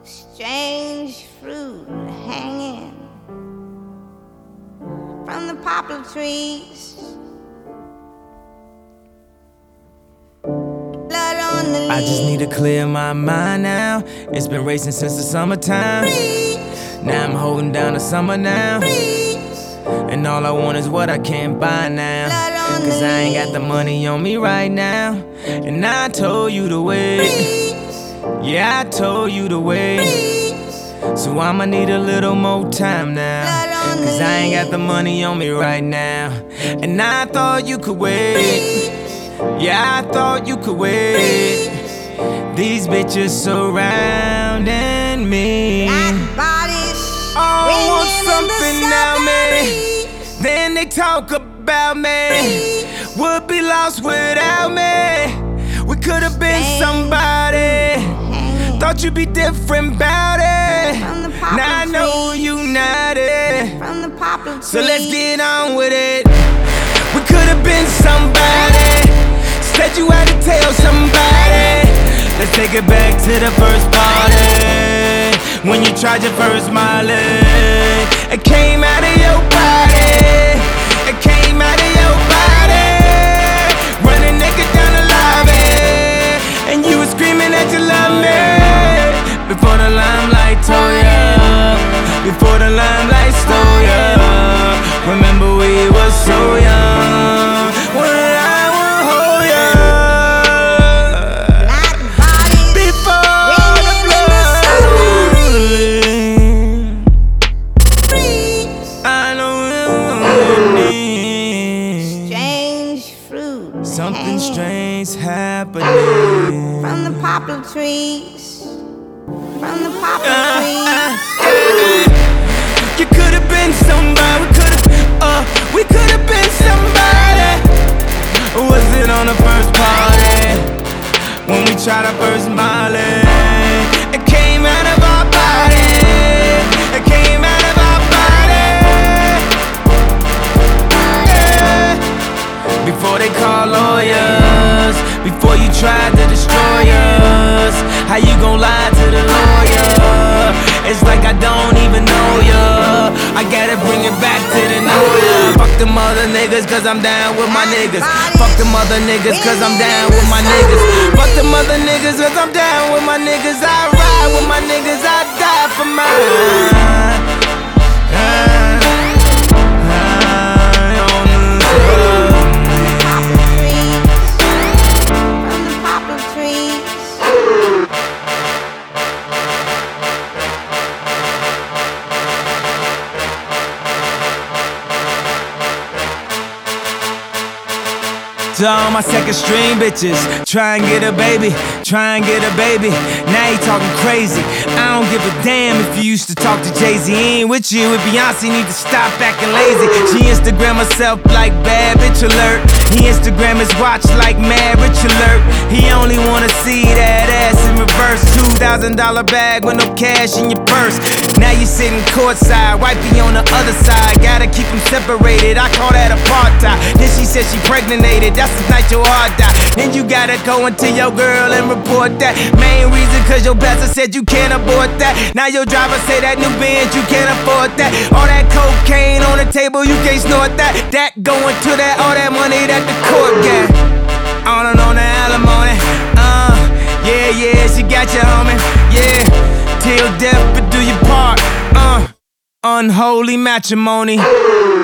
Strange fruit hanging from the poplar trees. Blood on the leaves. I just need to clear my mind now. It's been racing since the summertime. Now I'm holding down the summer now. And all I want is what I can't buy now. Cause I ain't got the money on me right now. And I told you to wait. Yeah, I told you to wait. So I'ma need a little more time now. Cause I ain't got the money on me right now. And I thought you could wait. Yeah, I thought you could wait. These bitches surrounding me. I want something now, man. Then they talk about me. Would be lost without me. We could've been somebody. Thought you'd be different about it. Now I know you not it. So let's get on with it. We could've been somebody. Said you had to tell somebody. Let's take it back to the first party. When you tried your first Molly. It came out of your body. It came out of your body. Running naked down the lobby. And you were screaming that you love me. Before the limelight tore ya. Before the limelight stole ya. Remember we were so young. When I would hold ya. Before the blood. I know you need. Strange fruit. Something strange happening from the poplar trees. From the poplar trees. You could've been somebody. We could've been somebody. Was it on the first party? When we tried our first Molly. It came out of our body. It came out of our body. Yeah. Before they call lawyers. Before you tried to destroy us. How you gon' lie to the lawyer? It's like I don't even know ya. I gotta bring it back to the know ya. Fuck them other niggas cause I'm down with my niggas. Fuck them other niggas cause I'm down with my niggas. Fuck them other niggas cause I'm down with my niggas. I ride with my niggas, I die for mine. To all my second stream bitches, try and get a baby, try and get a baby. Now you talking crazy. I don't give a damn if you used to talk to Jay-Z. He ain't with you, with Beyonce, need to stop acting lazy. She Instagram herself like bad bitch alert. He Instagram his watch like mad rich alert. He only wanna see that ass in reverse. $2,000 bag with no cash in your purse. Now you sitting courtside, wifey on the other side. Gotta keep them separated, I call that apartheid. Then she said she pregnated, that's the night your heart died. Then you gotta go into your girl and report that. Main reason cause your pastor said you can't afford that. Now your driver say that new Benz, you can't afford that. All that cocaine on the table, you can't snort that. That going to that, all that money that the court got. On and on the alimony. Yeah, she got you, homie. Yeah, till death but do your part. Unholy matrimony.